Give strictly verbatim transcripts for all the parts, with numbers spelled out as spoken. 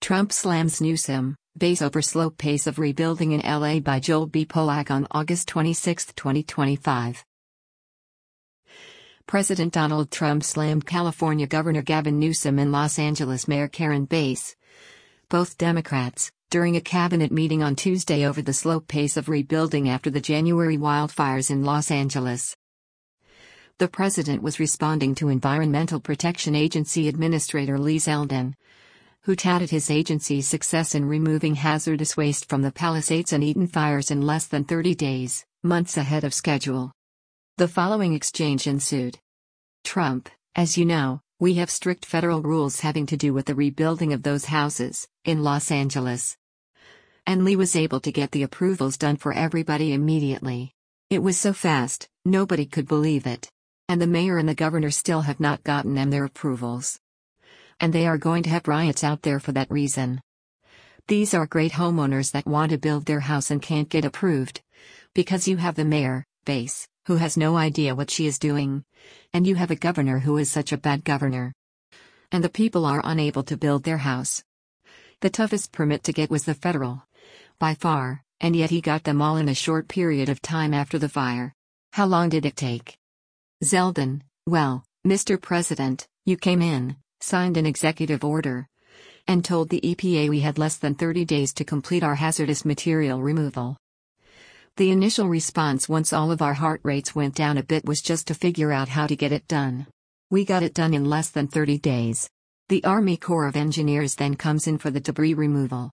Trump slams Newsom, base over slow pace of rebuilding in L A by Joel B. Polak on August twenty-sixth, twenty twenty-five. President Donald Trump slammed California Governor Gavin Newsom and Los Angeles Mayor Karen Bass, both Democrats, during a cabinet meeting on Tuesday over the slow pace of rebuilding after the January wildfires in Los Angeles. The president was responding to Environmental Protection Agency Administrator Lee Zeldin, who touted his agency's success in removing hazardous waste from the Palisades and Eaton fires in less than thirty days, months ahead of schedule. The following exchange ensued. Trump, as you know, we have strict federal rules having to do with the rebuilding of those houses, in Los Angeles. And Lee was able to get the approvals done for everybody immediately. It was so fast, nobody could believe it. And the mayor and the governor still have not gotten them their approvals. And they are going to have riots out there for that reason. These are great homeowners that want to build their house and can't get approved. Because you have the mayor, Bass, who has no idea what she is doing. And you have a governor who is such a bad governor. And the people are unable to build their house. The toughest permit to get was the federal. By far, and yet he got them all in a short period of time after the fire. How long did it take? Zeldin, well, Mister President, you came in, signed an executive order, and told the E P A we had less than thirty days to complete our hazardous material removal. The initial response once all of our heart rates went down a bit was just to figure out how to get it done. We got it done in less than thirty days. The Army Corps of Engineers then comes in for the debris removal.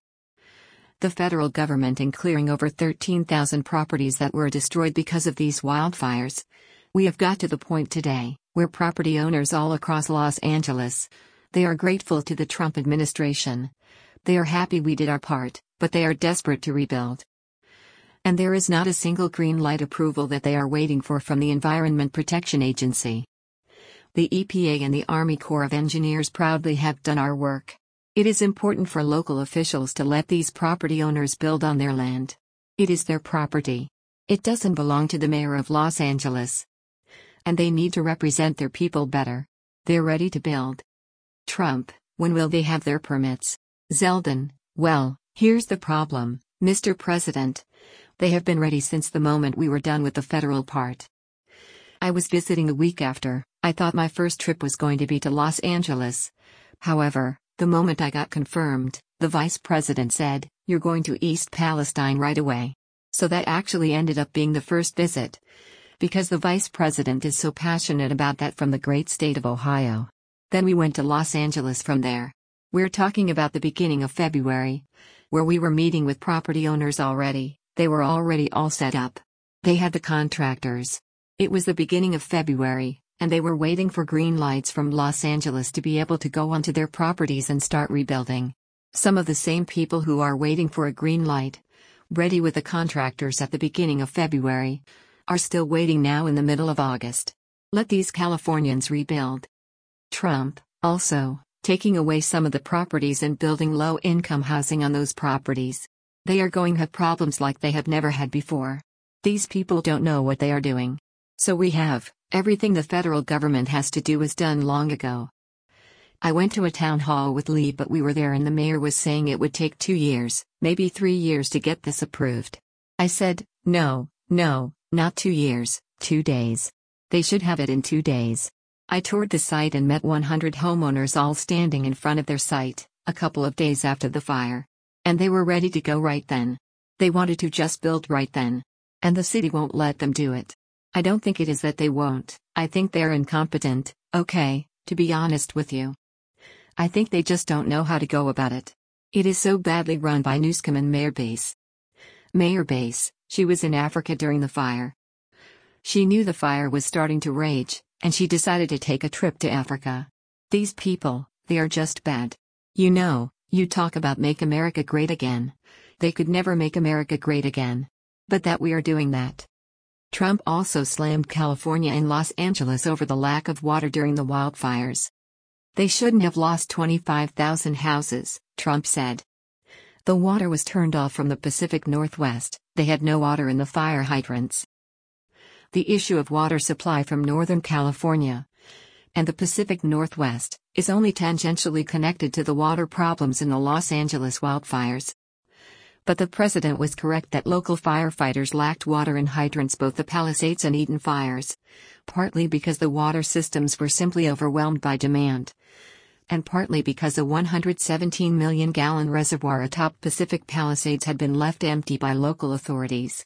The federal government in clearing over thirteen thousand properties that were destroyed because of these wildfires. We have got to the point today, where property owners all across Los Angeles, they are grateful to the Trump administration. They are happy we did our part, but they are desperate to rebuild. And there is not a single green light approval that they are waiting for from the Environment Protection Agency. The E P A and the Army Corps of Engineers proudly have done our work. It is important for local officials to let these property owners build on their land. It is their property. It doesn't belong to the mayor of Los Angeles. And they need to represent their people better. They're ready to build. Trump, when will they have their permits? Zeldin, well, here's the problem, Mister President. They have been ready since the moment we were done with the federal part. I was visiting the week after. I thought my first trip was going to be to Los Angeles. However, the moment I got confirmed, the vice president said, "You're going to East Palestine right away." So that actually ended up being the first visit. Because the vice president is so passionate about that from the great state of Ohio. Then we went to Los Angeles from there. We're talking about the beginning of February, where we were meeting with property owners already. They were already all set up. They had the contractors. It was the beginning of February, and they were waiting for green lights from Los Angeles to be able to go onto their properties and start rebuilding. Some of the same people who are waiting for a green light, ready with the contractors at the beginning of February, are still waiting now in the middle of August. Let these Californians rebuild. Trump, also, taking away some of the properties and building low-income housing on those properties. They are going to have problems like they have never had before. These people don't know what they are doing. So we have, everything the federal government has to do is done long ago. I went to a town hall with Lee, but we were there and the mayor was saying it would take two years, maybe three years to get this approved. I said, no, no. Not two years, two days. They should have it in two days. I toured the site and met one hundred homeowners all standing in front of their site, a couple of days after the fire. And they were ready to go right then. They wanted to just build right then. And the city won't let them do it. I don't think it is that they won't, I think they're incompetent, okay, to be honest with you. I think they just don't know how to go about it. It is so badly run by Newsom and Mayor Bass. Mayor Bass, she was in Africa during the fire. She knew the fire was starting to rage, and she decided to take a trip to Africa. These people, they are just bad. You know, you talk about make America great again. They could never make America great again. But that we are doing that. Trump also slammed California and Los Angeles over the lack of water during the wildfires. They shouldn't have lost twenty-five thousand houses, Trump said. The water was turned off from the Pacific Northwest, they had no water in the fire hydrants. The issue of water supply from Northern California and the Pacific Northwest, is only tangentially connected to the water problems in the Los Angeles wildfires. But the president was correct that local firefighters lacked water in hydrants, both the Palisades and Eaton fires, partly because the water systems were simply overwhelmed by demand, and partly because a one hundred seventeen million gallon reservoir atop Pacific Palisades had been left empty by local authorities.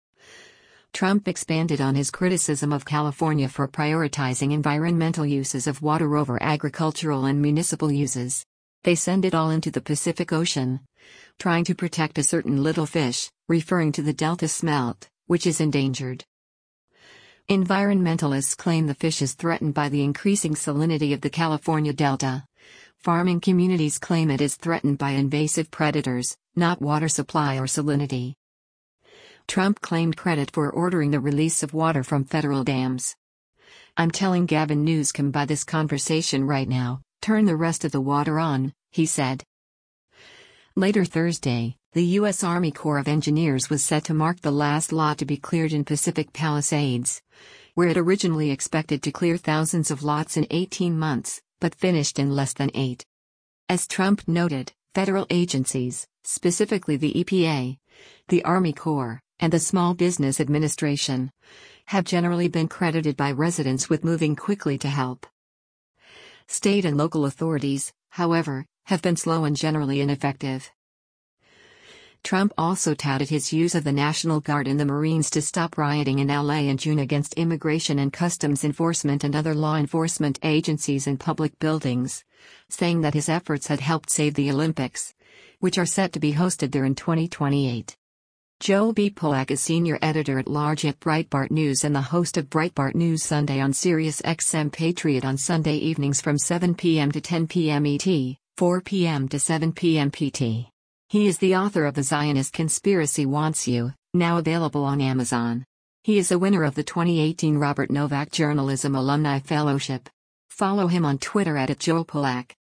Trump expanded on his criticism of California for prioritizing environmental uses of water over agricultural and municipal uses. They send it all into the Pacific Ocean, trying to protect a certain little fish, referring to the Delta smelt, which is endangered. Environmentalists claim the fish is threatened by the increasing salinity of the California Delta. Farming communities claim it is threatened by invasive predators, not water supply or salinity. Trump claimed credit for ordering the release of water from federal dams. "I'm telling Gavin Newsom by this conversation right now, turn the rest of the water on," he said. Later Thursday, the U S Army Corps of Engineers was set to mark the last lot to be cleared in Pacific Palisades, where it originally expected to clear thousands of lots in eighteen months, but finished in less than eight. As Trump noted, federal agencies, specifically the E P A, the Army Corps, and the Small Business Administration, have generally been credited by residents with moving quickly to help. State and local authorities, however, have been slow and generally ineffective. Trump also touted his use of the National Guard and the Marines to stop rioting in L A in June against Immigration and Customs Enforcement and other law enforcement agencies in public buildings, saying that his efforts had helped save the Olympics, which are set to be hosted there in twenty twenty-eight. Joe B. Polak is senior editor-at-large at Breitbart News and the host of Breitbart News Sunday on Sirius X M Patriot on Sunday evenings from seven p m to ten p m E T, four p m to seven p m P T. He is the author of The Zionist Conspiracy Wants You, now available on Amazon. He is a winner of the twenty eighteen Robert Novak Journalism Alumni Fellowship. Follow him on Twitter at Joe Polak.